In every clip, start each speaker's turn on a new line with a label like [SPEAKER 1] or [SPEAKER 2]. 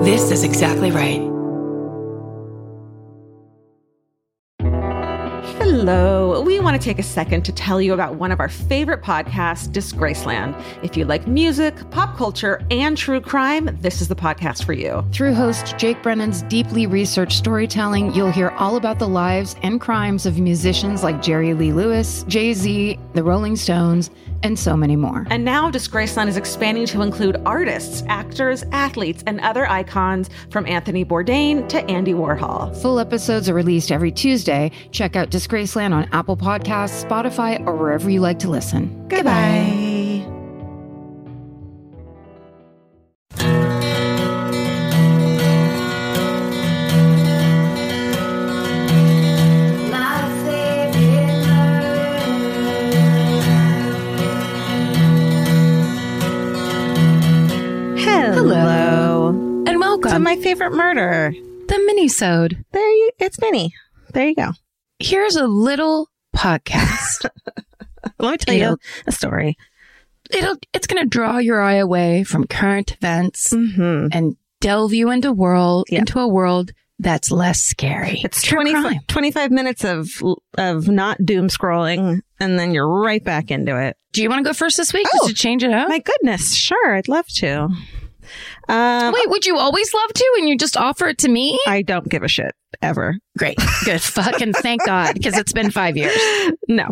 [SPEAKER 1] This is exactly right.
[SPEAKER 2] Hello. We want to take a second to tell you about one of our favorite podcasts, Disgraceland. If you like music, pop culture, and true crime, this is the podcast for you.
[SPEAKER 3] Through host Jake Brennan's deeply researched storytelling, you'll hear all about the lives and crimes of musicians like Jerry Lee Lewis, Jay-Z, the Rolling Stones, and so many more.
[SPEAKER 2] And now Disgraceland is expanding to include artists, actors, athletes, and other icons from Anthony Bourdain to Andy Warhol.
[SPEAKER 3] Full episodes are released every Tuesday. Check out Disgraceland on Apple Podcasts, Spotify, or wherever you like to listen.
[SPEAKER 2] Goodbye. Hello.
[SPEAKER 3] And welcome
[SPEAKER 2] To my favorite murder.
[SPEAKER 3] the Minisode.
[SPEAKER 2] It's Minnie. There you go.
[SPEAKER 3] Here's a little podcast.
[SPEAKER 2] Let me tell you a story.
[SPEAKER 3] It's going to draw your eye away from current events and delve you into a world that's less scary.
[SPEAKER 2] It's 25 minutes of not doom scrolling, and then you're right back into it.
[SPEAKER 3] Do you want to go first this week just to change it up?
[SPEAKER 2] My goodness. Sure. I'd love to.
[SPEAKER 3] Wait, would you always love to and you just offer it to me?
[SPEAKER 2] I don't give a shit ever.
[SPEAKER 3] Great. Good. Fucking thank God, because it's been 5 years.
[SPEAKER 2] No.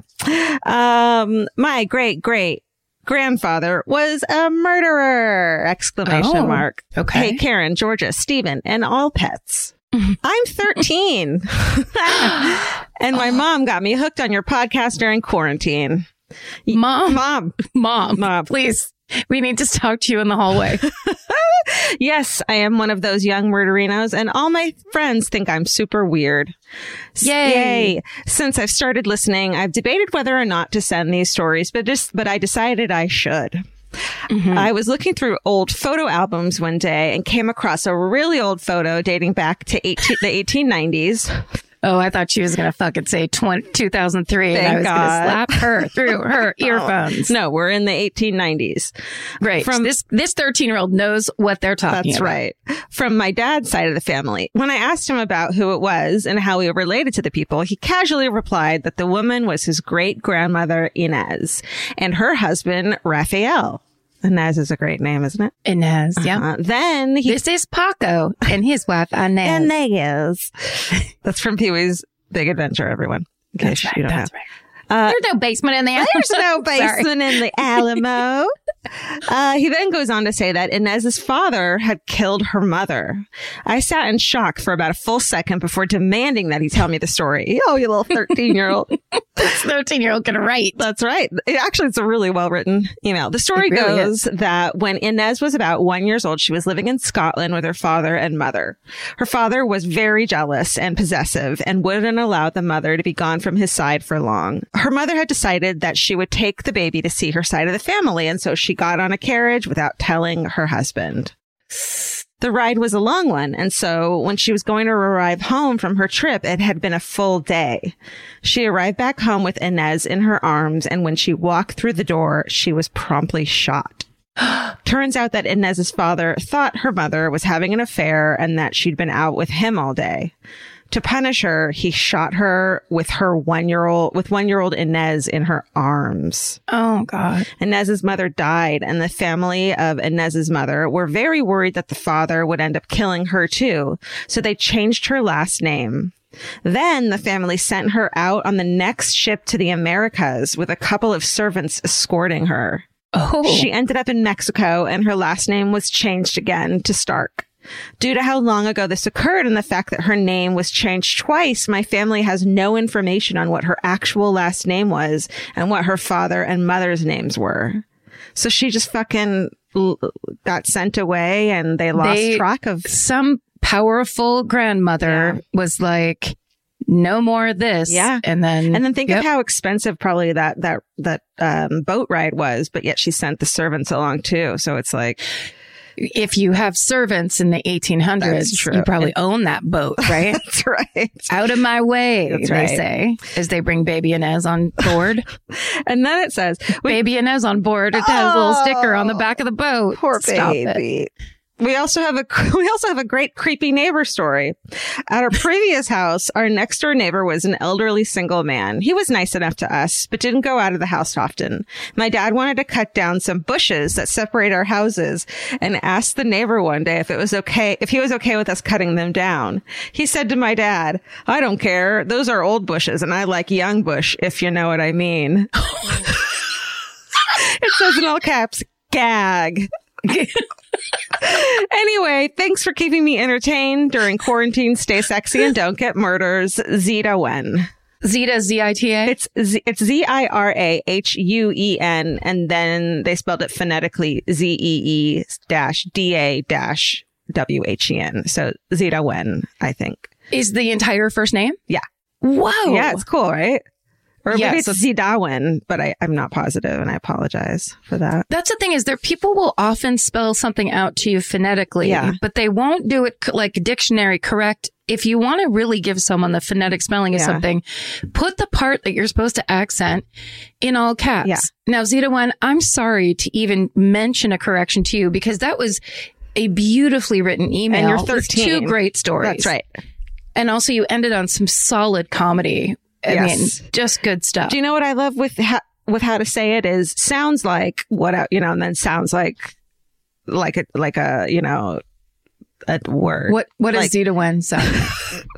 [SPEAKER 2] My great grandfather was a murderer! Exclamation mark.
[SPEAKER 3] Okay.
[SPEAKER 2] Hey, Karen, Georgia, Stephen, and all pets. I'm 13. And my mom got me hooked on your podcast during quarantine.
[SPEAKER 3] Mom, please. We need to talk to you in the hallway.
[SPEAKER 2] Yes, I am one of those young murderinos, and all my friends think I'm super weird.
[SPEAKER 3] Yay.
[SPEAKER 2] Since I've started listening, I've debated whether or not to send these stories, but I decided I should. I was looking through old photo albums one day and came across a really old photo dating back to the 1890s.
[SPEAKER 3] Oh, I thought she was going to fucking say 2003 and I was going to slap her through her earphones.
[SPEAKER 2] No, we're in the 1890s.
[SPEAKER 3] Great. This 13-year-old knows what they're talking about.
[SPEAKER 2] That's right. From my dad's side of the family. When I asked him about who it was and how we were related to the people, he casually replied that the woman was his great-grandmother, Inez, and her husband, Raphael. Inez is a great name, isn't it?
[SPEAKER 3] Inez, yeah.
[SPEAKER 2] Then
[SPEAKER 3] This is Paco and his wife, Inez.
[SPEAKER 2] Inez. That's from Pee-wee's Big Adventure, everyone. In case you don't know.
[SPEAKER 3] Right. There's no basement in the Alamo.
[SPEAKER 2] There's no basement in the Alamo. He then goes on to say that Inez's father had killed her mother. I sat in shock for about a full second before demanding that he tell me the story. Oh, you little 13-year-old.
[SPEAKER 3] This 13-year-old can write.
[SPEAKER 2] That's right. It's a really well-written email. The story goes that when Inez was about 1 year old, she was living in Scotland with her father and mother. Her father was very jealous and possessive and wouldn't allow the mother to be gone from his side for long. Her mother had decided that she would take the baby to see her side of the family, and so she got on a carriage without telling her husband. The ride was a long one, and so when she was going to arrive home from her trip, it had been a full day. She arrived back home with Inez in her arms, and when she walked through the door, she was promptly shot. Turns out that Inez's father thought her mother was having an affair and that she'd been out with him all day. To punish her, he shot her with 1-year-old Inez in her arms.
[SPEAKER 3] Oh, God.
[SPEAKER 2] Inez's mother died, and the family of Inez's mother were very worried that the father would end up killing her too. So they changed her last name. Then the family sent her out on the next ship to the Americas with a couple of servants escorting her.
[SPEAKER 3] Oh.
[SPEAKER 2] She ended up in Mexico, and her last name was changed again to Stark. Due to how long ago this occurred and the fact that her name was changed twice, my family has no information on what her actual last name was and what her father and mother's names were. So she just fucking got sent away, and they lost track of...
[SPEAKER 3] Some powerful grandmother was like, no more of this.
[SPEAKER 2] Yeah.
[SPEAKER 3] And then
[SPEAKER 2] think of how expensive probably that boat ride was, but yet she sent the servants along too. So it's like...
[SPEAKER 3] If you have servants in the 1800s, you probably own that boat, right?
[SPEAKER 2] That's right.
[SPEAKER 3] Out of my way,
[SPEAKER 2] That's
[SPEAKER 3] they
[SPEAKER 2] right.
[SPEAKER 3] say, as they bring Baby Inez on board.
[SPEAKER 2] And then it says...
[SPEAKER 3] Baby Inez on board. It has a little sticker on the back of the boat.
[SPEAKER 2] Poor
[SPEAKER 3] Stop
[SPEAKER 2] baby.
[SPEAKER 3] It.
[SPEAKER 2] We also have a great creepy neighbor story. At our previous house, our next door neighbor was an elderly single man. He was nice enough to us, but didn't go out of the house often. My dad wanted to cut down some bushes that separate our houses and asked the neighbor one day if he was okay with us cutting them down. He said to my dad, "I don't care. Those are old bushes and I like young bush, if you know what I mean." It says in all caps, gag. Anyway, thanks for keeping me entertained during quarantine. Stay sexy and don't get murders. Zita Wen.
[SPEAKER 3] Zita, Z-I-T-A?
[SPEAKER 2] It's Zirahuen, and then they spelled it phonetically ZEE-DA-WHEN. So Zita Wen, I think.
[SPEAKER 3] Is the entire first name?
[SPEAKER 2] Yeah.
[SPEAKER 3] Whoa.
[SPEAKER 2] Yeah, it's cool, right? Or maybe
[SPEAKER 3] Yes.
[SPEAKER 2] it's Zidawen, but I'm not positive, and I apologize for that.
[SPEAKER 3] That's the thing is people will often spell something out to you phonetically,
[SPEAKER 2] Yeah.
[SPEAKER 3] but they won't do it like dictionary correct. If you want to really give someone the phonetic spelling of something, put the part that you're supposed to accent in all caps.
[SPEAKER 2] Yeah.
[SPEAKER 3] Now, Zita Wen, I'm sorry to even mention a correction to you because that was a beautifully written email.
[SPEAKER 2] And you're
[SPEAKER 3] with
[SPEAKER 2] 13.
[SPEAKER 3] two great stories.
[SPEAKER 2] That's right.
[SPEAKER 3] And also you ended on some solid comedy. I
[SPEAKER 2] Yes.
[SPEAKER 3] mean, just good stuff.
[SPEAKER 2] Do you know what I love with how to say it is sounds like and then sounds like a word.
[SPEAKER 3] What does
[SPEAKER 2] like,
[SPEAKER 3] Zita Wen sound like?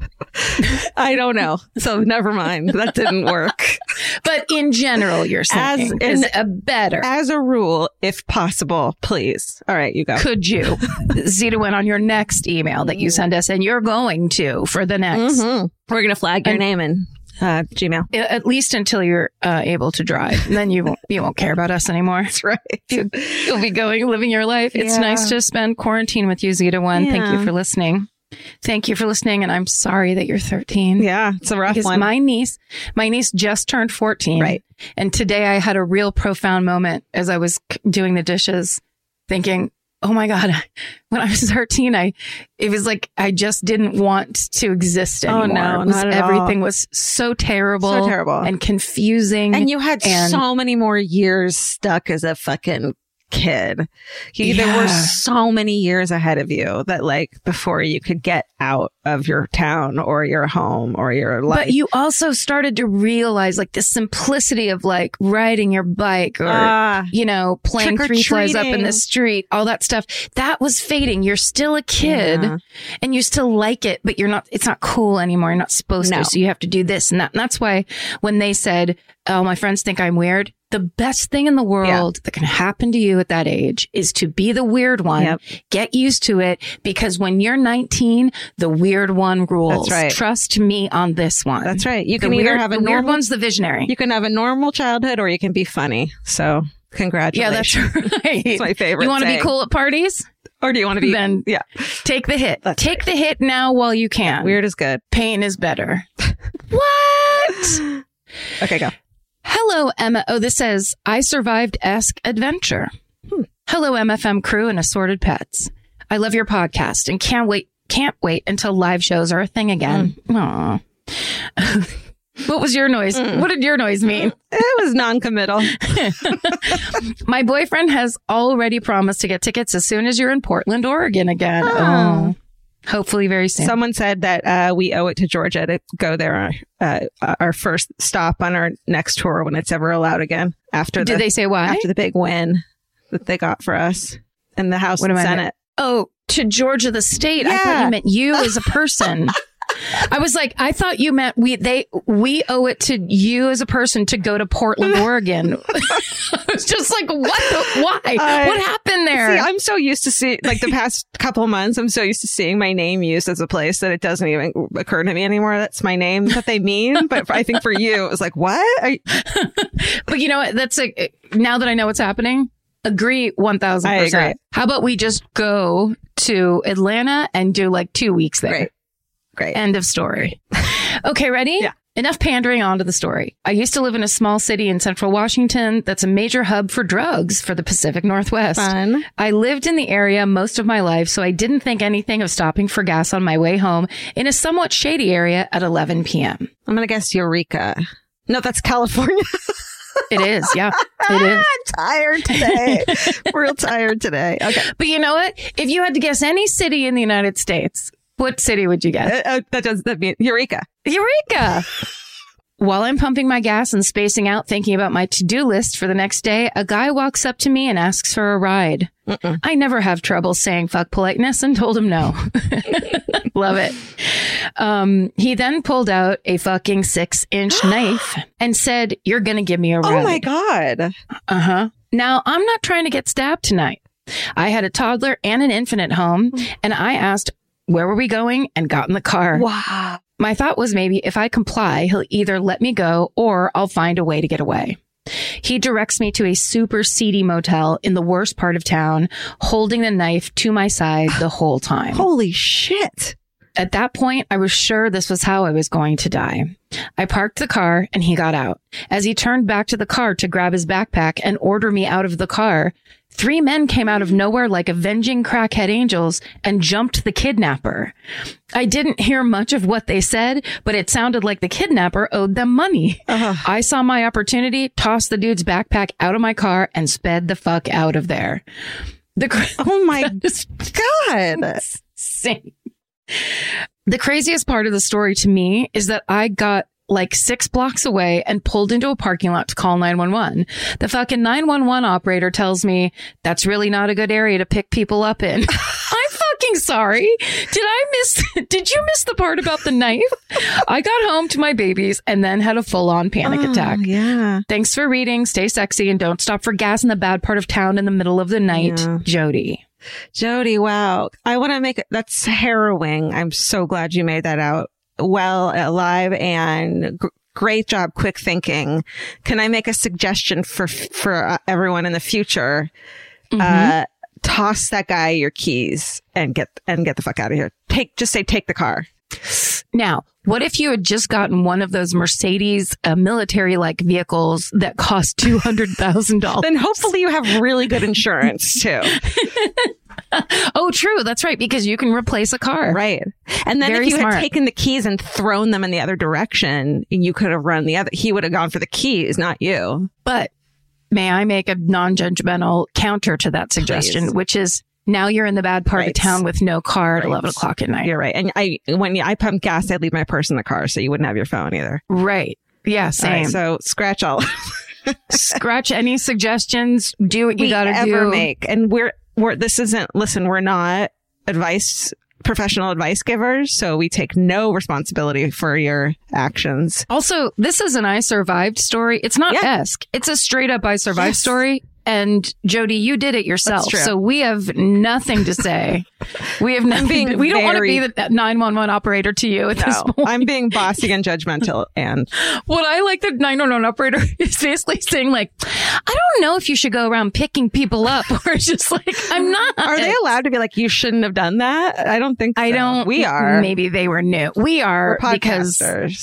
[SPEAKER 2] I don't know. So never mind. That didn't work.
[SPEAKER 3] But in general, you're saying is a better.
[SPEAKER 2] As a rule, if possible, please. All right, you go.
[SPEAKER 3] Could you? Zita Wen on your next email that you send us, and you're going to for the next.
[SPEAKER 2] Mm-hmm. We're going to flag your name in Gmail.
[SPEAKER 3] At least until you're able to drive. Then you won't care about us anymore.
[SPEAKER 2] That's right.
[SPEAKER 3] You'll be living your life. It's nice to spend quarantine with you, Zita Wen. Thank you for listening. Thank you for listening. And I'm sorry that you're 13.
[SPEAKER 2] Yeah, it's a rough one.
[SPEAKER 3] My niece just turned 14.
[SPEAKER 2] Right.
[SPEAKER 3] And today I had a real profound moment as I was doing the dishes thinking, oh my God, when I was 13, it was like I just didn't want to exist anymore.
[SPEAKER 2] Oh no, not at
[SPEAKER 3] everything
[SPEAKER 2] all.
[SPEAKER 3] was so terrible.
[SPEAKER 2] And
[SPEAKER 3] confusing.
[SPEAKER 2] And you had so many more years stuck as a fucking kid. There were so many years ahead of you that before you could get out of your town or your home or your life.
[SPEAKER 3] But you also started to realize the simplicity of riding your bike or, playing three flies up in the street, all that stuff. That was fading. You're still a kid and you still like it, but it's not cool anymore. You're not supposed to. So you have to do this and that. And that's why when they said, oh, my friends think I'm weird. The best thing in the world that can happen to you at that age is to be the weird one. Yep. Get used to it because when you're 19, the weird one rules.
[SPEAKER 2] That's right.
[SPEAKER 3] Trust me on this one.
[SPEAKER 2] That's right. You can either have a
[SPEAKER 3] weird one's the visionary.
[SPEAKER 2] You can have a normal childhood or you can be funny. So congratulations.
[SPEAKER 3] Yeah, that's right.
[SPEAKER 2] That's my favorite.
[SPEAKER 3] You want to be cool at parties?
[SPEAKER 2] Or do you want to be?
[SPEAKER 3] Then take the hit. Take the hit now while you can.
[SPEAKER 2] Weird is good.
[SPEAKER 3] Pain is better. What?
[SPEAKER 2] Okay, go.
[SPEAKER 3] Hello, Emma. Oh, this says, I survived Esque Adventure. Hello, MFM crew and assorted pets. I love your podcast and can't wait until live shows are a thing again. Aw. What was your noise? What did your noise mean?
[SPEAKER 2] It was non-committal.
[SPEAKER 3] My boyfriend has already promised to get tickets as soon as you're in Portland, Oregon again. Oh. Hopefully very soon.
[SPEAKER 2] Someone said that we owe it to Georgia to go there our first stop on our next tour when it's ever allowed again.
[SPEAKER 3] Did they say why?
[SPEAKER 2] After the big win that they got for us in the House and Senate.
[SPEAKER 3] Oh, to Georgia the state. I thought you meant you as a person. I was like, I thought you meant we owe it to you as a person to go to Portland, Oregon. I was just like, why? What happened there?
[SPEAKER 2] See, I'm so used to seeing, the past couple of months, I'm so used to seeing my name used as a place that it doesn't even occur to me anymore. That's my name that they mean. But I think for you, it was like, what?
[SPEAKER 3] But you know what? That's now that I know what's happening, agree 1,000%.
[SPEAKER 2] I agree.
[SPEAKER 3] How about we just go to Atlanta and do 2 weeks there?
[SPEAKER 2] Great.
[SPEAKER 3] End of story. Okay, ready?
[SPEAKER 2] Yeah.
[SPEAKER 3] Enough pandering on to the story. I used to live in a small city in central Washington that's a major hub for drugs for the Pacific Northwest.
[SPEAKER 2] Fun.
[SPEAKER 3] I lived in the area most of my life, so I didn't think anything of stopping for gas on my way home in a somewhat shady area at 11 p.m.
[SPEAKER 2] I'm going to guess Eureka. No, that's California.
[SPEAKER 3] It is. Yeah, it is.
[SPEAKER 2] I'm tired today. Real tired today. Okay.
[SPEAKER 3] But you know what? If you had to guess any city in the United States, what city would you guess?
[SPEAKER 2] That mean Eureka.
[SPEAKER 3] Eureka. While I'm pumping my gas and spacing out, thinking about my to-do list for the next day, a guy walks up to me and asks for a ride. I never have trouble saying fuck politeness and told him no. Love it. He then pulled out a fucking 6-inch knife and said, "You're going to give me a ride."
[SPEAKER 2] Oh my God.
[SPEAKER 3] Uh-huh. Now, I'm not trying to get stabbed tonight. I had a toddler and an infant at home, and I asked, where were we going, and got in the car.
[SPEAKER 2] Wow.
[SPEAKER 3] My thought was maybe if I comply, he'll either let me go or I'll find a way to get away. He directs me to a super seedy motel in the worst part of town, holding the knife to my side the whole time.
[SPEAKER 2] Holy shit.
[SPEAKER 3] At that point, I was sure this was how I was going to die. I parked the car and he got out. As he turned back to the car to grab his backpack and order me out of the car, 3 men came out of nowhere like avenging crackhead angels and jumped the kidnapper. I didn't hear much of what they said, but it sounded like the kidnapper owed them money. I saw my opportunity, tossed the dude's backpack out of my car, and sped the fuck out of there.
[SPEAKER 2] Oh my God.
[SPEAKER 3] Insane. The craziest part of the story to me is that I got like 6 blocks away and pulled into a parking lot to call 911. The fucking 911 operator tells me that's really not a good area to pick people up in. I'm fucking sorry. Did you miss the part about the knife? I got home to my babies and then had a full-on panic attack.
[SPEAKER 2] Yeah.
[SPEAKER 3] Thanks for reading. Stay sexy and don't stop for gas in the bad part of town in the middle of the night. Yeah. Jody.
[SPEAKER 2] Jody, wow. I want to make it. That's harrowing. I'm so glad you made that out. Well, alive, and great job. Quick thinking. Can I make a suggestion for everyone in the future? Toss that guy your keys and get the fuck out of here. Just say, take the car.
[SPEAKER 3] Now, what if you had just gotten one of those Mercedes military-like vehicles that cost $200,000?
[SPEAKER 2] Then hopefully you have really good insurance too.
[SPEAKER 3] Oh, true. That's right. Because you can replace a car.
[SPEAKER 2] Right. And then if you had taken the keys and thrown them in the other direction, you could have run he would have gone for the keys, not you.
[SPEAKER 3] But may I make a non-judgmental counter to that suggestion,
[SPEAKER 2] Please.
[SPEAKER 3] Which is now you're in the bad part of town with no car at 11 o'clock at night.
[SPEAKER 2] You're right. And when I pump gas, I'd leave my purse in the car so you wouldn't have your phone either.
[SPEAKER 3] Right. Yeah, same.
[SPEAKER 2] Right, so scratch all.
[SPEAKER 3] Scratch any suggestions. Do what you got to do.
[SPEAKER 2] Make. And we're not professional advice givers, so we take no responsibility for your actions.
[SPEAKER 3] Also, this is an I survived story. It's not esque. It's a straight up I survived story. And Jody, you did it yourself. So we have nothing to say. We have nothing. We don't want to be the 911 operator to you at this point.
[SPEAKER 2] I'm being bossy and judgmental. And
[SPEAKER 3] what I like the 911 operator is basically saying like, I don't know if you should go around picking people up, or it's just like, I'm not.
[SPEAKER 2] Are they allowed to be like, you shouldn't have done that? I don't think so.
[SPEAKER 3] I don't.
[SPEAKER 2] We are.
[SPEAKER 3] Maybe they were new. We are
[SPEAKER 2] because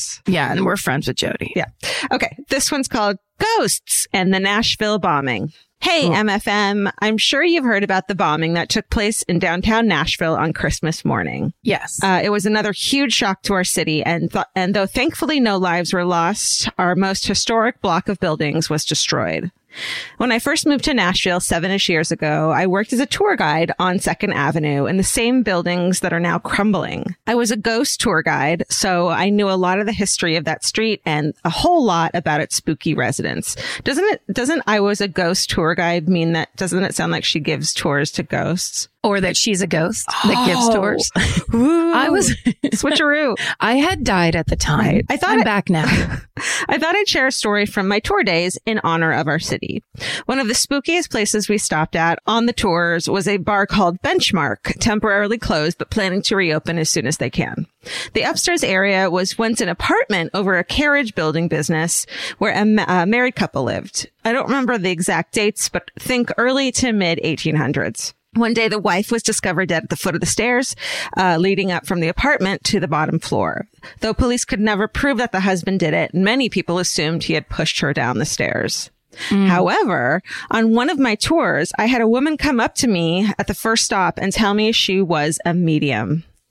[SPEAKER 3] and we're friends with Jody.
[SPEAKER 2] Yeah. Okay. This one's called Ghosts and the Nashville Bombing. Hey, MFM, I'm sure you've heard about the bombing that took place in downtown Nashville on Christmas morning.
[SPEAKER 3] Yes.
[SPEAKER 2] It was another huge shock to our city, and though thankfully no lives were lost, our most historic block of buildings was destroyed. When I first moved to Nashville 7-ish years ago, I worked as a tour guide on 2nd Avenue in the same buildings that are now crumbling. I was a ghost tour guide, so I knew a lot of the history of that street and a whole lot about its spooky residents. Doesn't I was a ghost tour guide mean that, doesn't it sound like she gives tours to ghosts?
[SPEAKER 3] Or that she's a ghost that gives tours.
[SPEAKER 2] I was switcheroo.
[SPEAKER 3] I had died at the time.
[SPEAKER 2] Right.
[SPEAKER 3] I'm back now.
[SPEAKER 2] I thought I'd share a story from my tour days in honor of our city. One of the spookiest places we stopped at on the tours was a bar called Benchmark, temporarily closed but planning to reopen as soon as they can. The upstairs area was once an apartment over a carriage building business where a married couple lived. I don't remember the exact dates, but think early to mid 1800s. One day, the wife was discovered dead at the foot of the stairs, leading up from the apartment to the bottom floor. Though police could never prove that the husband did it, many people assumed he had pushed her down the stairs. However, on one of my tours, I had a woman come up to me at the first stop and tell me she was a medium.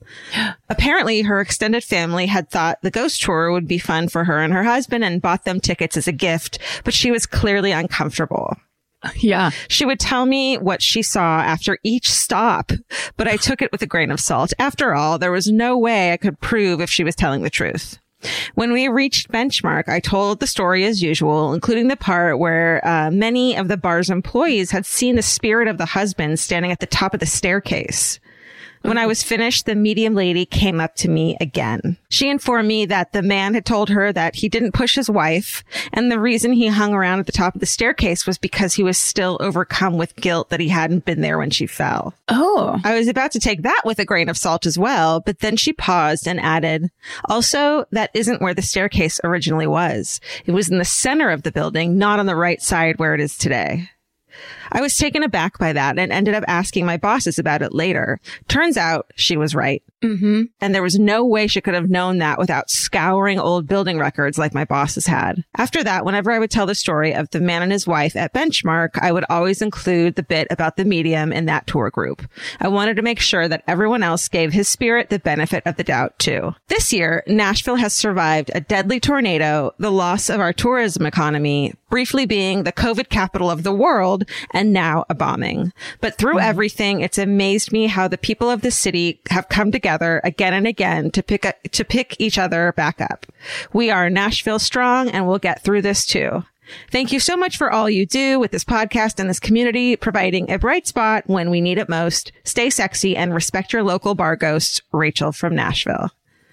[SPEAKER 2] Apparently, her extended family had thought the ghost tour would be fun for her and her husband and bought them tickets as a gift, but she was clearly uncomfortable.
[SPEAKER 3] Yeah.
[SPEAKER 2] She would tell me what she saw after each stop, but I took it with a grain of salt. After all, there was no way I could prove if she was telling the truth. When we reached Benchmark, I told the story as usual, including the part where many of the bar's employees had seen the spirit of the husband standing at the top of the staircase. When I was finished, the medium lady came up to me again. She informed me that the man had told her that he didn't push his wife, and the reason he hung around at the top of the staircase was because he was still overcome with guilt that he hadn't been there when she fell.
[SPEAKER 3] Oh.
[SPEAKER 2] I was about to take that with a grain of salt as well, but then she paused and added, also, that isn't where the staircase originally was. It was in the center of the building, not on the right side where it is today. I was taken aback by that and ended up asking my bosses about it later. Turns out she was right.
[SPEAKER 3] Mm-hmm.
[SPEAKER 2] And there was no way she could have known that without scouring old building records like my bosses had. After that, whenever I would tell the story of the man and his wife at Benchmark, I would always include the bit about the medium in that tour group. I wanted to make sure that everyone else gave his spirit the benefit of the doubt too. This year, Nashville has survived a deadly tornado, the loss of our tourism economy, briefly being the COVID capital of the world, and now a bombing. But through everything, it's amazed me how the people of the city have come together again and again to pick each other back up. We are Nashville strong, and we'll get through this too. Thank you so much for all you do with this podcast and this community, providing a bright spot when we need it most. Stay sexy and respect your local bar ghosts. Rachel from Nashville.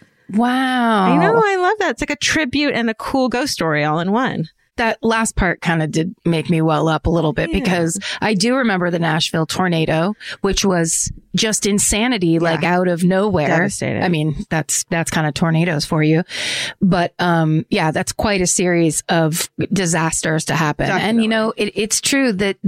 [SPEAKER 3] Wow.
[SPEAKER 2] I know. I love that. It's like a tribute and a cool ghost story all in one.
[SPEAKER 3] That last part kind of did make me well up a little bit because I do remember the Nashville tornado, which was just insanity, like out of nowhere.
[SPEAKER 2] Devastating.
[SPEAKER 3] I mean, that's kind of tornadoes for you. But, that's quite a series of disasters to happen.
[SPEAKER 2] Definitely.
[SPEAKER 3] And, you know, it's true that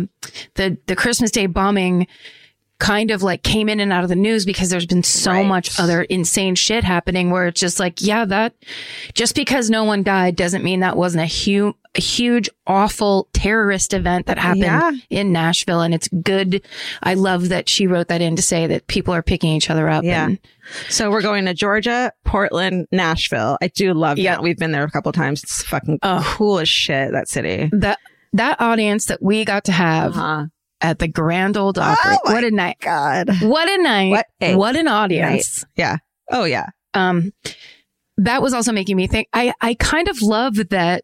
[SPEAKER 3] the Christmas Day bombing kind of like came in and out of the news because there's been so much other insane shit happening where it's just like, that just because no one died doesn't mean that wasn't a huge, awful terrorist event that happened in Nashville. And it's good. I love that she wrote that in to say that people are picking each other up.
[SPEAKER 2] Yeah.
[SPEAKER 3] And,
[SPEAKER 2] so we're going to Georgia, Portland, Nashville. I do love that. We've been there a couple of times. It's fucking cool as shit, that city.
[SPEAKER 3] That audience that we got to have at the Grand Ole Opry. What a night.
[SPEAKER 2] God.
[SPEAKER 3] What a night. What an audience.
[SPEAKER 2] Night. Yeah. Oh, yeah.
[SPEAKER 3] That was also making me think, I kind of love that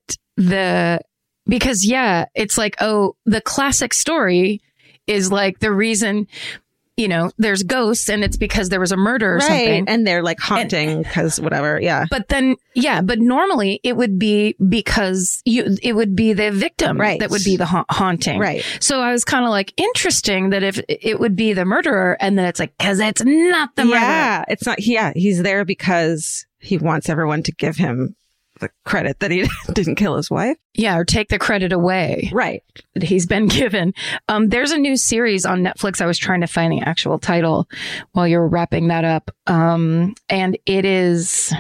[SPEAKER 3] because it's like, the classic story is like the reason, you know, there's ghosts and it's because there was a murder or something.
[SPEAKER 2] And they're like haunting because whatever. Yeah.
[SPEAKER 3] But then, but normally it would be because it would be the victim that would be the haunting.
[SPEAKER 2] Right.
[SPEAKER 3] So I was kind of like, interesting that if it would be the murderer and then it's like, cause it's not the murderer.
[SPEAKER 2] Yeah. It's not. Yeah. He's there because he wants everyone to give him the credit that he didn't kill his wife.
[SPEAKER 3] Yeah, or take the credit away.
[SPEAKER 2] Right.
[SPEAKER 3] That he's been given. There's a new series on Netflix. I was trying to find the actual title while you were wrapping that up. And it is,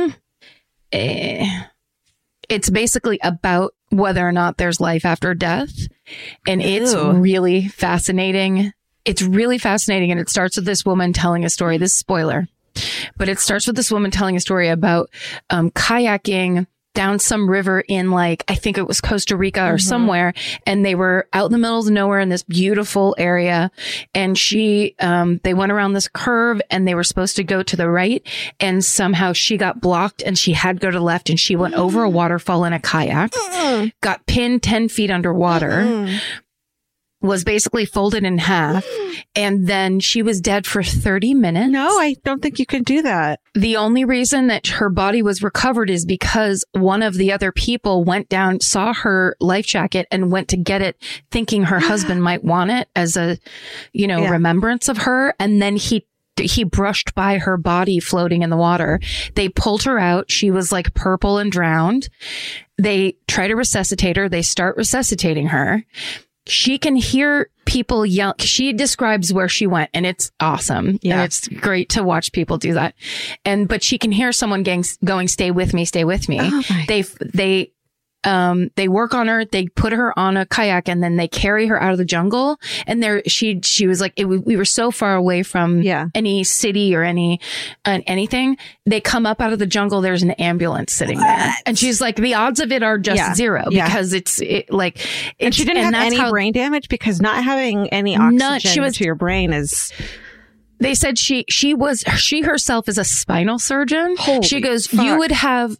[SPEAKER 3] it's basically about whether or not there's life after death. And it's really fascinating. It's really fascinating. And it starts with this woman telling a story. This is spoiler. But it starts with this woman telling a story about kayaking down some river in like, I think it was Costa Rica or somewhere. And they were out in the middle of nowhere in this beautiful area. And they went around this curve and they were supposed to go to the right. And somehow she got blocked and she had to go to the left and she went over a waterfall in a kayak, got pinned 10 feet underwater. Was basically folded in half, and then she was dead for 30 minutes.
[SPEAKER 2] No, I don't think you can do that.
[SPEAKER 3] The only reason that her body was recovered is because one of the other people went down, saw her life jacket, and went to get it, thinking her husband might want it as a, remembrance of her. And then he brushed by her body floating in the water. They pulled her out. She was like purple and drowned. They try to resuscitate her. They start resuscitating her. She can hear people yell. She describes where she went and it's awesome. Yeah. And it's great to watch people do that. But she can hear someone going, stay with me, stay with me. Oh, They work on her. They put her on a kayak and then they carry her out of the jungle. And she was like, we were so far away from any city or anything. They come up out of the jungle. There's an ambulance sitting there. And she's like, the odds of it are just zero because and
[SPEAKER 2] she didn't have any brain damage because not having any oxygen to your brain is...
[SPEAKER 3] They said she herself is a spinal surgeon.
[SPEAKER 2] Holy
[SPEAKER 3] she goes,
[SPEAKER 2] fuck.
[SPEAKER 3] You would have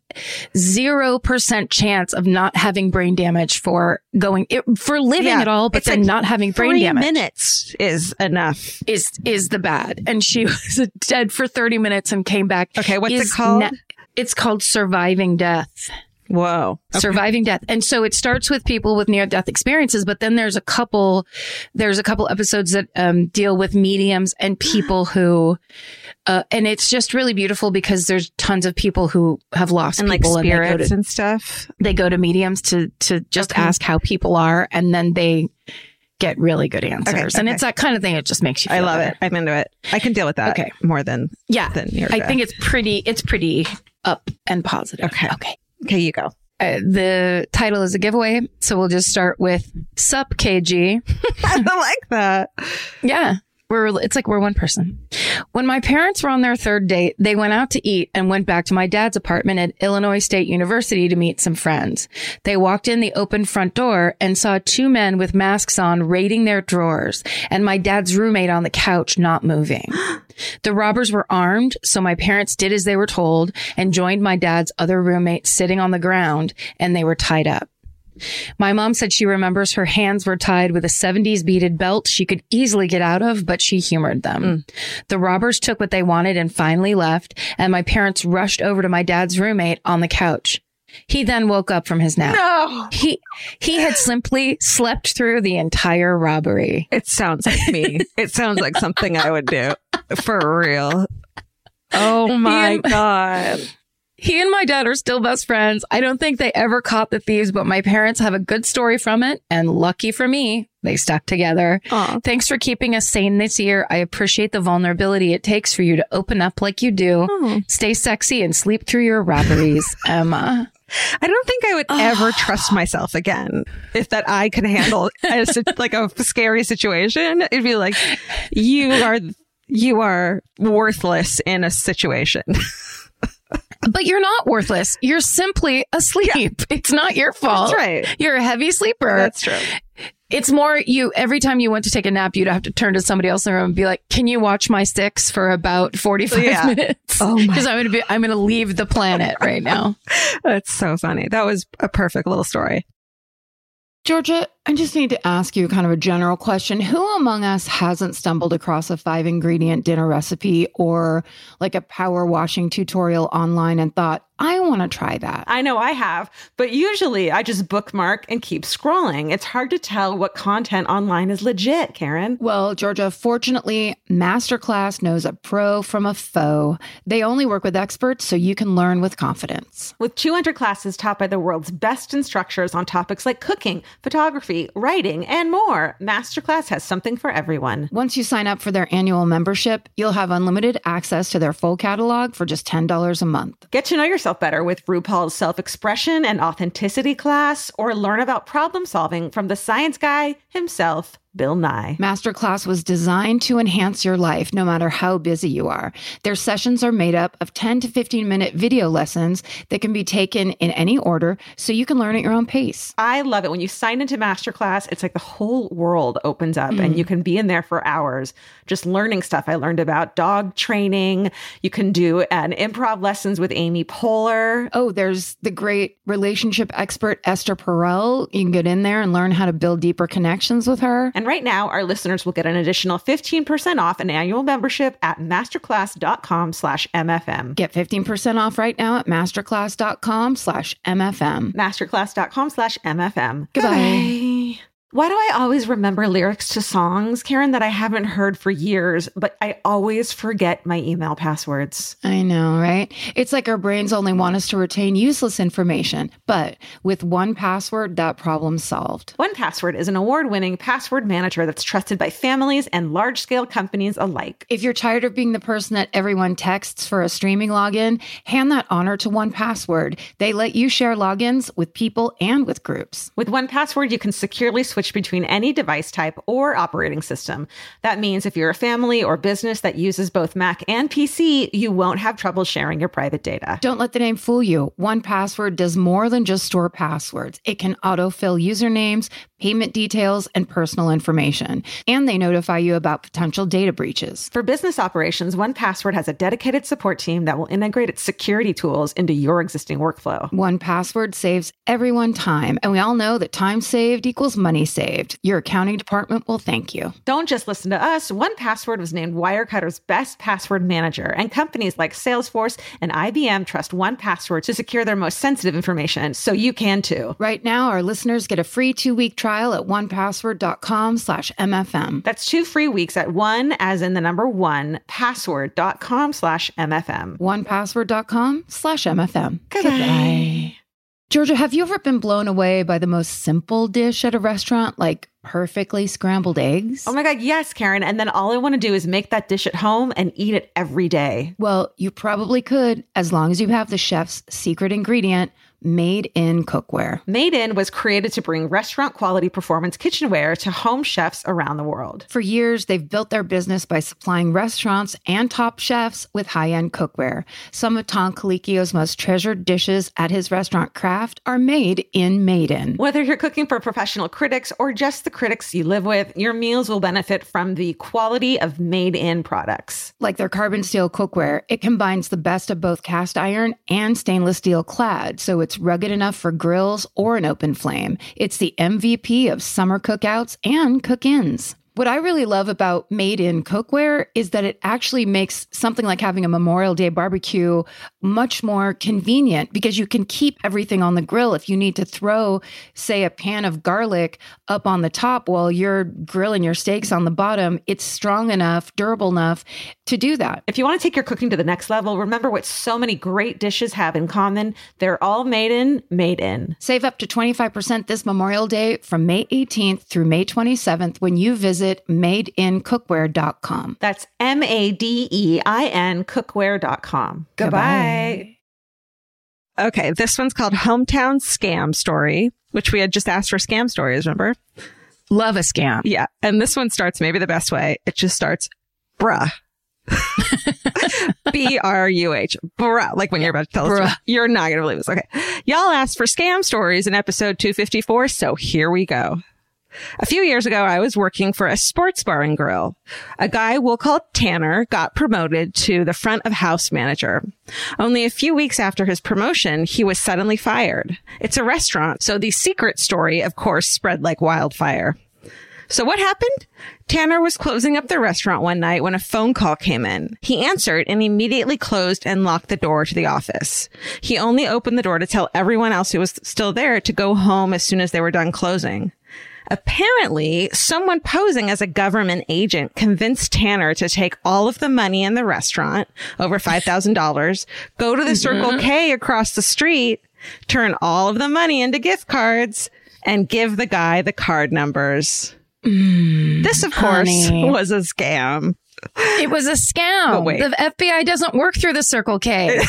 [SPEAKER 3] 0% chance of not having brain damage for living at all, but then not having brain damage.
[SPEAKER 2] 3 minutes is enough.
[SPEAKER 3] Is the bad. And she was dead for 30 minutes and came back.
[SPEAKER 2] Okay, what's it called?
[SPEAKER 3] It's called Surviving Death.
[SPEAKER 2] Whoa.
[SPEAKER 3] Okay. Surviving Death. And so it starts with people with near-death experiences, but then there's a couple episodes that deal with mediums and people who, and it's just really beautiful because there's tons of people who have lost
[SPEAKER 2] and
[SPEAKER 3] people.
[SPEAKER 2] Like spirits and stuff.
[SPEAKER 3] They go to mediums to just ask how people are, and then they get really good answers. And it's that kind of thing. It just makes you feel
[SPEAKER 2] I love
[SPEAKER 3] better.
[SPEAKER 2] it. I'm into it. I can deal with that more than near-death.
[SPEAKER 3] I think it's pretty up and positive.
[SPEAKER 2] Okay, you go.
[SPEAKER 3] The title is a giveaway, so we'll just start with Sup KG.
[SPEAKER 2] I like that.
[SPEAKER 3] Yeah. It's like we're one person. When my parents were on their third date, they went out to eat and went back to my dad's apartment at Illinois State University to meet some friends. They walked in the open front door and saw two men with masks on raiding their drawers and my dad's roommate on the couch not moving. The robbers were armed, so my parents did as they were told and joined my dad's other roommate sitting on the ground, and they were tied up. My mom said she remembers her hands were tied with a 70s beaded belt she could easily get out of, but she humored them. The robbers took what they wanted and finally left, and my parents rushed over to my dad's roommate on the couch. He then woke up from his nap.
[SPEAKER 2] No.
[SPEAKER 3] He had simply slept through the entire robbery.
[SPEAKER 2] It sounds like me. It sounds like something I would do. For real. Oh my God.
[SPEAKER 3] He and my dad are still best friends. I don't think they ever caught the thieves, but my parents have a good story from it. And lucky for me, they stuck together.
[SPEAKER 2] Aww.
[SPEAKER 3] Thanks for keeping us sane this year. I appreciate the vulnerability it takes for you to open up like you do. Stay sexy and sleep through your robberies, Emma.
[SPEAKER 2] I don't think I would ever trust myself again. If that I could handle a scary situation, it'd be like, you are worthless in a situation.
[SPEAKER 3] But you're not worthless. You're simply asleep. Yeah. It's not your fault.
[SPEAKER 2] That's right.
[SPEAKER 3] You're a heavy sleeper.
[SPEAKER 2] That's true.
[SPEAKER 3] It's more every time you went to take a nap, you'd have to turn to somebody else in the room and be like, can you watch my sticks for about 45 minutes?
[SPEAKER 2] Oh my.
[SPEAKER 3] Because I'm going to leave the planet right now.
[SPEAKER 2] That's so funny. That was a perfect little story.
[SPEAKER 1] Georgia, I just need to ask you kind of a general question. Who among us hasn't stumbled across a 5-ingredient dinner recipe or like a power washing tutorial online and thought, I want to try that?
[SPEAKER 4] I know I have, but usually I just bookmark and keep scrolling. It's hard to tell what content online is legit, Karen.
[SPEAKER 1] Well, Georgia, fortunately, Masterclass knows a pro from a foe. They only work with experts so you can learn with confidence.
[SPEAKER 4] With 200 classes taught by the world's best instructors on topics like cooking, photography, writing, and more, Masterclass has something for everyone.
[SPEAKER 1] Once you sign up for their annual membership, you'll have unlimited access to their full catalog for just $10 a month.
[SPEAKER 4] Get to know yourself better with RuPaul's self-expression and authenticity class, or learn about problem solving from the science guy himself, Bill Nye.
[SPEAKER 1] Masterclass was designed to enhance your life, no matter how busy you are. Their sessions are made up of 10 to 15-minute video lessons that can be taken in any order, so you can learn at your own pace.
[SPEAKER 4] I love it. When you sign into Masterclass, it's like the whole world opens up and you can be in there for hours just learning stuff. I learned about dog training. You can do an improv lessons with Amy Poehler.
[SPEAKER 1] Oh, there's the great relationship expert, Esther Perel. You can get in there and learn how to build deeper connections with her.
[SPEAKER 4] And right now, our listeners will get an additional 15% off an annual membership at masterclass.com/MFM.
[SPEAKER 1] Get 15% off right now at masterclass.com/MFM.
[SPEAKER 4] Masterclass.com/MFM.
[SPEAKER 1] Goodbye. Bye.
[SPEAKER 4] Why do I always remember lyrics to songs, Karen, that I haven't heard for years, but I always forget my email passwords?
[SPEAKER 1] I know, right? It's like our brains only want us to retain useless information. But with 1Password, that problem's solved.
[SPEAKER 4] 1Password is an award-winning password manager that's trusted by families and large-scale companies alike.
[SPEAKER 1] If you're tired of being the person that everyone texts for a streaming login, hand that honor to 1Password. They let you share logins with people and with groups.
[SPEAKER 4] With 1Password, you can securely switch between any device type or operating system. That means if you're a family or business that uses both Mac and PC, you won't have trouble sharing your private data.
[SPEAKER 1] Don't let the name fool you. 1Password does more than just store passwords. It can autofill usernames, payment details, and personal information. And they notify you about potential data breaches.
[SPEAKER 4] For business operations, 1Password has a dedicated support team that will integrate its security tools into your existing workflow.
[SPEAKER 1] 1Password saves everyone time. And we all know that time saved equals money saved. Your accounting department will thank you.
[SPEAKER 4] Don't just listen to us. 1Password was named Wirecutter's best password manager, and companies like Salesforce and IBM trust 1Password to secure their most sensitive information, so you can too.
[SPEAKER 1] Right now, our listeners get a free 2-week trial at 1password.com/MFM.
[SPEAKER 4] That's 2 free weeks at 1, as in the number 1, password.com/MFM.
[SPEAKER 1] 1password.com/MFM.
[SPEAKER 4] Goodbye.
[SPEAKER 1] Georgia, have you ever been blown away by the most simple dish at a restaurant, like perfectly scrambled eggs?
[SPEAKER 4] Oh my God, yes, Karen. And then all I want to do is make that dish at home and eat it every day.
[SPEAKER 1] Well, you probably could, as long as you have the chef's secret ingredient, Made in Cookware.
[SPEAKER 4] Made In was created to bring restaurant quality performance kitchenware to home chefs around the world.
[SPEAKER 1] For years, they've built their business by supplying restaurants and top chefs with high-end cookware. Some of Tom Colicchio's most treasured dishes at his restaurant Craft are made in Made In.
[SPEAKER 4] Whether you're cooking for professional critics or just the critics you live with, your meals will benefit from the quality of Made In products.
[SPEAKER 1] Like their carbon steel cookware, it combines the best of both cast iron and stainless steel clad, so it's rugged enough for grills or an open flame. It's the MVP of summer cookouts and cook-ins. What I really love about Made in Cookware is that it actually makes something like having a Memorial Day barbecue much more convenient, because you can keep everything on the grill. If you need to throw, say, a pan of garlic up on the top while you're grilling your steaks on the bottom, it's strong enough, durable enough to do that.
[SPEAKER 4] If you want to take your cooking to the next level, remember what so many great dishes have in common. They're all made in.
[SPEAKER 1] Save up to 25% this Memorial Day from May 18th through May 27th when you visit madeincookware.com.
[SPEAKER 4] That's MADEIN cookware.com. Goodbye.
[SPEAKER 2] Okay, this one's called Hometown Scam Story, which we had just asked for scam stories, remember?
[SPEAKER 3] Love a scam.
[SPEAKER 2] Yeah, and this one starts maybe the best way. It just starts, bruh. BRUH. Bruh. Like when you're about to tell us, you're not going to believe this. Okay. Y'all asked for scam stories in episode 254, so here we go. A few years ago, I was working for a sports bar and grill. A guy we'll call Tanner got promoted to the front of house manager. Only a few weeks after his promotion, he was suddenly fired. It's a restaurant, so the secret story, of course, spread like wildfire. So what happened? Tanner was closing up the restaurant one night when a phone call came in. He answered and immediately closed and locked the door to the office. He only opened the door to tell everyone else who was still there to go home as soon as they were done closing. Apparently, someone posing as a government agent convinced Tanner to take all of the money in the restaurant, over $5,000, go to the Circle K across the street, turn all of the money into gift cards, and give the guy the card numbers. This, of course, was a scam.
[SPEAKER 3] It was a scam. The FBI doesn't work through the Circle K.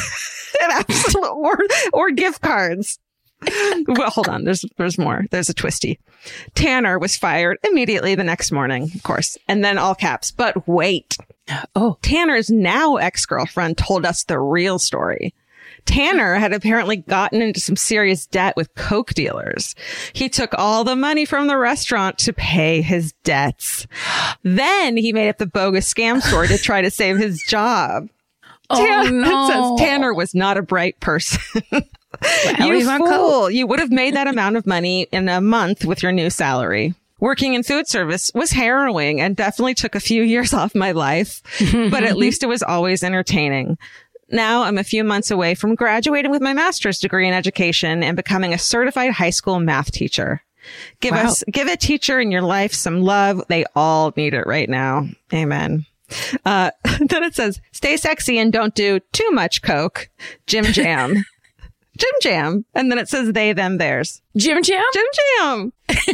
[SPEAKER 2] or gift cards. Well, hold on. There's more. There's a twisty. Tanner was fired immediately the next morning, of course, and then all caps. But wait. Oh, Tanner's now ex-girlfriend told us the real story. Tanner had apparently gotten into some serious debt with coke dealers. He took all the money from the restaurant to pay his debts. Then he made up the bogus scam story to try to save his job. It says Tanner was not a bright person. You fool. You would have made that amount of money in a month with your new salary. Working in food service was harrowing and definitely took a few years off my life, but at least it was always entertaining. Now I'm a few months away from graduating with my master's degree in education and becoming a certified high school math teacher. Give a teacher in your life some love. They all need it right now. Amen. Then it says, stay sexy and don't do too much coke. Jim Jam. Jim Jam. And then it says they, them, theirs.
[SPEAKER 3] Jim Jam?
[SPEAKER 2] Jim Jam.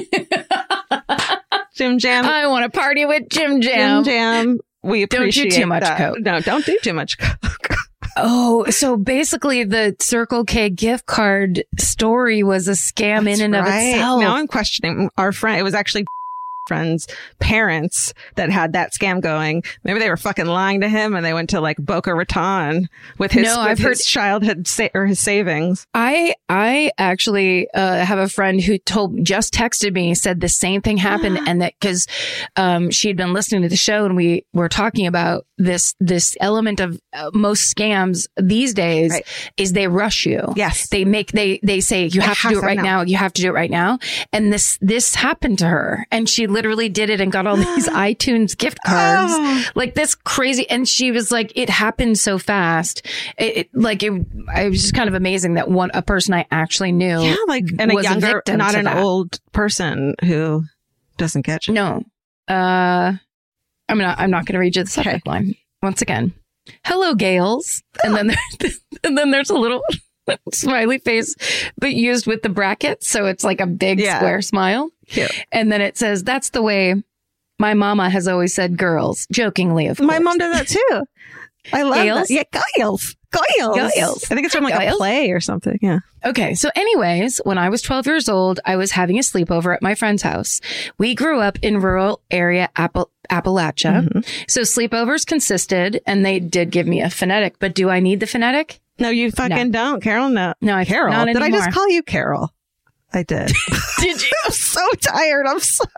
[SPEAKER 2] Jim Jam.
[SPEAKER 3] I want to party with Jim Jam.
[SPEAKER 2] Jim Jam. We appreciate
[SPEAKER 3] Don't do too much
[SPEAKER 2] that.
[SPEAKER 3] coke.
[SPEAKER 2] No, don't do too much coke.
[SPEAKER 3] Oh, so basically the Circle K gift card story was a scam in and of itself.
[SPEAKER 2] Now I'm questioning our friend. It was actually friend's parents that had that scam going. Maybe they were fucking lying to him and they went to like Boca Raton with his, his childhood or his savings.
[SPEAKER 3] I actually have a friend who just texted me, said the same thing happened. And that because she'd been listening to the show and we were talking about this element of most scams these days is they rush you.
[SPEAKER 2] Yes.
[SPEAKER 3] They say you have to do it right now. You have to do it right now. And this happened to her and she literally did it and got all these iTunes gift cards like this crazy. And she was like, it happened so fast. It was just kind of amazing that a person I actually knew.
[SPEAKER 2] Yeah. Like, and a younger, not an old person who doesn't get you.
[SPEAKER 3] No. I'm not going to read you the subject line once again. Hello, Gales. And then there's a little smiley face, but used with the brackets. So it's like a big square smile.
[SPEAKER 2] Cute.
[SPEAKER 3] And then it says, that's the way my mama has always said girls, jokingly, of course.
[SPEAKER 2] My mom does that too. I love
[SPEAKER 3] Gales?
[SPEAKER 2] that. Yeah, Gales. I think it's from like a play or something. Yeah.
[SPEAKER 3] Okay. So anyways, when I was 12 years old, I was having a sleepover at my friend's house. We grew up in rural area Appalachia. Mm-hmm. So sleepovers consisted, and they did give me a phonetic, but do I need the phonetic?
[SPEAKER 2] No, you fucking don't. Carol, no.
[SPEAKER 3] No,
[SPEAKER 2] Carol.
[SPEAKER 3] Not
[SPEAKER 2] did
[SPEAKER 3] anymore.
[SPEAKER 2] I just call you Carol? I did.
[SPEAKER 3] Did you?
[SPEAKER 2] I'm so tired. I'm sorry.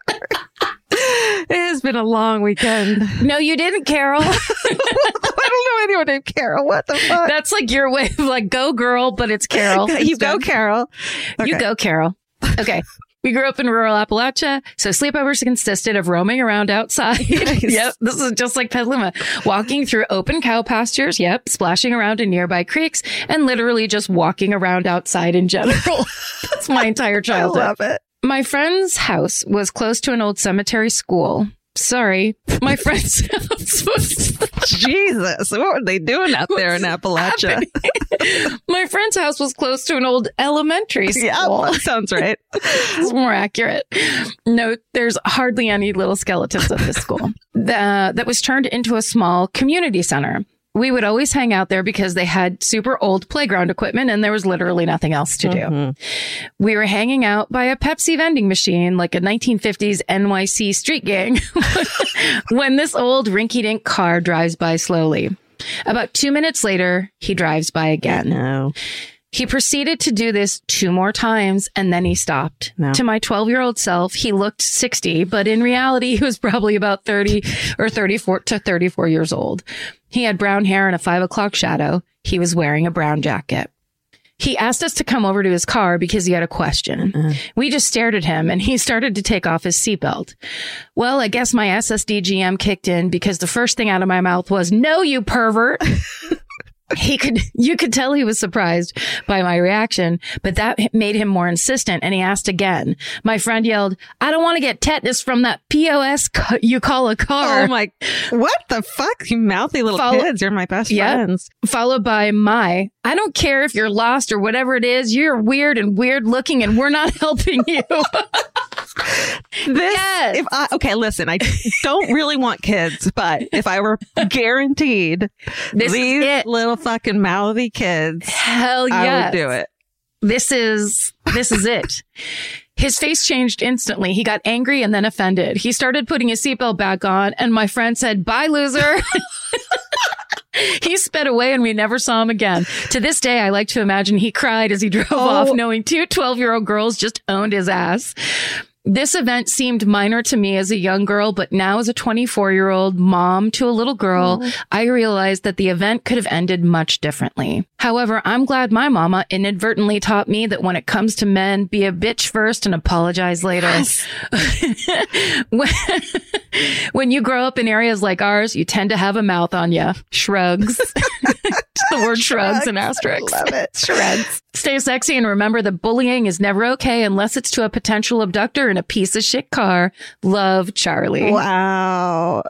[SPEAKER 2] It has been a long weekend.
[SPEAKER 3] No, you didn't, Carol.
[SPEAKER 2] I don't know anyone named Carol. What the fuck?
[SPEAKER 3] That's like your way of like, go girl, but it's Carol.
[SPEAKER 2] You go, Carol. Okay.
[SPEAKER 3] You go, Carol. Okay. We grew up in rural Appalachia, so sleepovers consisted of roaming around outside.
[SPEAKER 2] Nice.
[SPEAKER 3] Yep, this is just like Petaluma. Walking through open cow pastures, yep, splashing around in nearby creeks, and literally just walking around outside in general. That's my entire childhood.
[SPEAKER 2] I love it.
[SPEAKER 3] My friend's house was close to an old cemetery school. Sorry, my friend's house was...
[SPEAKER 2] Jesus, what were they doing out there in Appalachia?
[SPEAKER 3] My friend's house was close to an old elementary school.
[SPEAKER 2] Yeah, that sounds right.
[SPEAKER 3] It's more accurate. No, there's hardly any little skeletons at this school. That was turned into a small community center. We would always hang out there because they had super old playground equipment and there was literally nothing else to do. Mm-hmm. We were hanging out by a Pepsi vending machine, like a 1950s NYC street gang, when this old rinky-dink car drives by slowly. About 2 minutes later, he drives by again.
[SPEAKER 2] No.
[SPEAKER 3] He proceeded to do this 2 more times and then he stopped.
[SPEAKER 2] No.
[SPEAKER 3] To my 12-year-old self, he looked 60, but in reality, he was probably about 30 or 34 to 34 years old. He had brown hair and a 5 o'clock shadow. He was wearing a brown jacket. He asked us to come over to his car because he had a question. We just stared at him and he started to take off his seatbelt. Well, I guess my SSD GM kicked in because the first thing out of my mouth was, "No, you pervert." You could tell he was surprised by my reaction, but that made him more insistent and he asked again. My friend yelled, "I don't want to get tetanus from that POS you call a car."
[SPEAKER 2] Oh my, what the fuck? You mouthy little kids. You're my best friends.
[SPEAKER 3] Followed by "I don't care if you're lost or whatever it is. You're weird and weird looking and we're not helping you."
[SPEAKER 2] Okay, listen, I don't really want kids, but if I were guaranteed these little fucking mouthy kids,
[SPEAKER 3] hell yes,
[SPEAKER 2] I would do it.
[SPEAKER 3] This is it. His face changed instantly. He got angry and then offended. He started putting his seatbelt back on and my friend said, "Bye, loser." He sped away and we never saw him again. To this day, I like to imagine he cried as he drove off, knowing 2 12-year-old girls just owned his ass. This event seemed minor to me as a young girl, but now as a 24-year-old mom to a little girl, I realized that the event could have ended much differently. However, I'm glad my mama inadvertently taught me that when it comes to men, be a bitch first and apologize later. Yes. When you grow up in areas like ours, you tend to have a mouth on you. Shrugs. The word shrugs and asterisks.
[SPEAKER 2] I love it. Shreds.
[SPEAKER 3] Stay sexy and remember that bullying is never okay unless it's to a potential abductor in a piece of shit car. Love, Charlie.
[SPEAKER 2] Wow.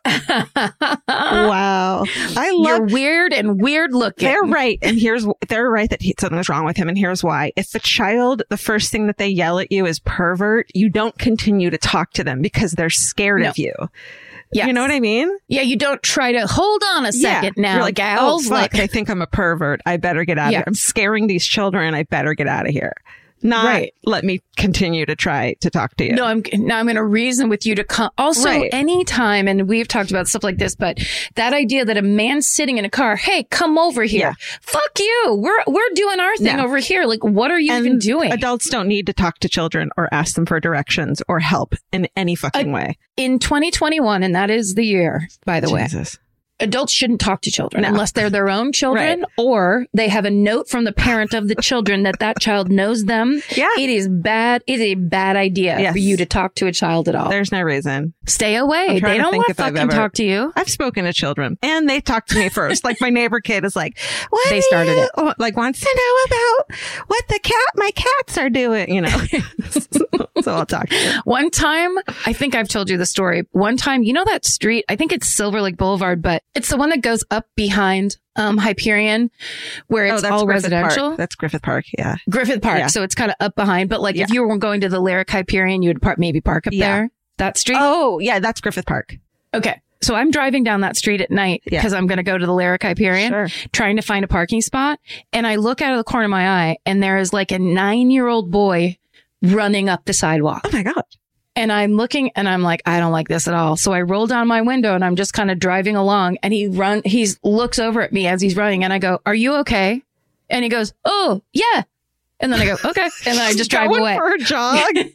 [SPEAKER 2] Wow.
[SPEAKER 3] You're weird and weird looking.
[SPEAKER 2] They're right. And they're right that something's wrong with him. And here's why. If the child, the first thing that they yell at you is pervert, you don't continue to talk to them because they're scared of you. Yes. You know what I mean?
[SPEAKER 3] Yeah, you don't try to hold on a second now,
[SPEAKER 2] you're like,
[SPEAKER 3] gals.
[SPEAKER 2] Oh, fuck, they think I'm a pervert. I better get out of here. I'm scaring these children. I better get out of here. Not let me continue to try to talk to you.
[SPEAKER 3] No, I'm going to reason with you to come. Also, anytime, and we've talked about stuff like this, but that idea that a man's sitting in a car, hey, come over here. Fuck you. We're doing our thing over here. Like, what are you even doing?
[SPEAKER 2] Adults don't need to talk to children or ask them for directions or help in any fucking way.
[SPEAKER 3] In 2021, and that is the year, by the way. Adults shouldn't talk to children unless they're their own children or they have a note from the parent of the children that child knows them. Yeah. It is bad. It is a bad idea for you to talk to a child at all.
[SPEAKER 2] There's no reason.
[SPEAKER 3] Stay away. They don't want to fucking talk to you.
[SPEAKER 2] I've spoken to children and they talk to me first. Like my neighbor kid is like, what
[SPEAKER 3] they started it.
[SPEAKER 2] Like wants to know about what my cats are doing, you know. So I'll talk to you.
[SPEAKER 3] One time, I think I've told you the story. One time, you know that street? I think it's Silver Lake Boulevard, but it's the one that goes up behind Hyperion, where it's all
[SPEAKER 2] Griffith
[SPEAKER 3] residential.
[SPEAKER 2] Park. That's Griffith Park, yeah.
[SPEAKER 3] Griffith Park. Yeah. So it's kind of up behind. But like if you were going to the Lyric Hyperion, you would maybe park up there. That street.
[SPEAKER 2] Oh, yeah, that's Griffith Park.
[SPEAKER 3] Okay. So I'm driving down that street at night because I'm going to go to the Lyric Hyperion, trying to find a parking spot. And I look out of the corner of my eye and there is like a 9-year-old boy running up the sidewalk.
[SPEAKER 2] Oh my God.
[SPEAKER 3] And I'm looking and I'm like, I don't like this at all. So I roll down my window and I'm just kind of driving along and he looks over at me as he's running and I go, are you okay? And he goes, oh, yeah. And then I go, okay. And then I just drive away.
[SPEAKER 2] For a jog?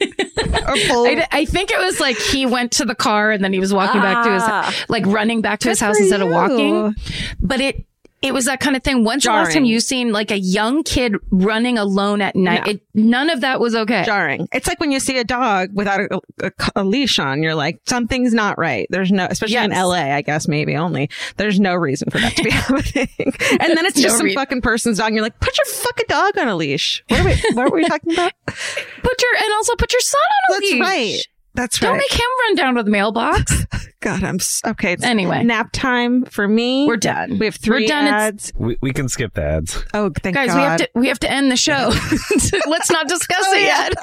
[SPEAKER 3] I think it was like he went to the car and then he was walking back to his, like running back to his house instead of walking. But it was that kind of thing. When's the last time you've seen like a young kid running alone at night? No. None of that was okay.
[SPEAKER 2] Jarring. It's like when you see a dog without a leash on, you're like, something's not right. There's no, especially in LA, I guess maybe only. There's no reason for that to be happening. And then it's just some fucking person's dog. And you're like, put your fucking dog on a leash. What were we talking about?
[SPEAKER 3] And also put your son on a leash.
[SPEAKER 2] That's right. That's right.
[SPEAKER 3] Don't make him run down to the mailbox.
[SPEAKER 2] God, okay.
[SPEAKER 3] Anyway,
[SPEAKER 2] nap time for me.
[SPEAKER 3] We're done.
[SPEAKER 2] We have 3 ads.
[SPEAKER 5] We can skip the ads.
[SPEAKER 2] Oh, thank
[SPEAKER 3] God.
[SPEAKER 2] Guys,
[SPEAKER 3] we have to end the show. Let's not discuss it yet.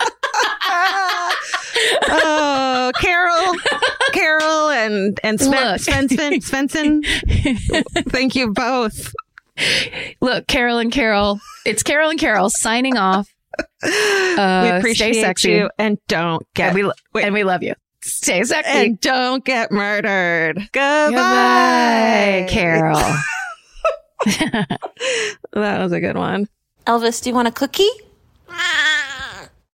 [SPEAKER 2] Oh, Carol and Svensson. Thank you both.
[SPEAKER 3] Look, Carol and Carol. It's Carol and Carol signing off.
[SPEAKER 2] We appreciate
[SPEAKER 3] stay sexy.
[SPEAKER 2] you and don't get
[SPEAKER 3] and we love you. Stay sexy
[SPEAKER 2] and don't get murdered.
[SPEAKER 3] Goodbye, Carol.
[SPEAKER 2] That was a good one.
[SPEAKER 6] Elvis, do you want a cookie?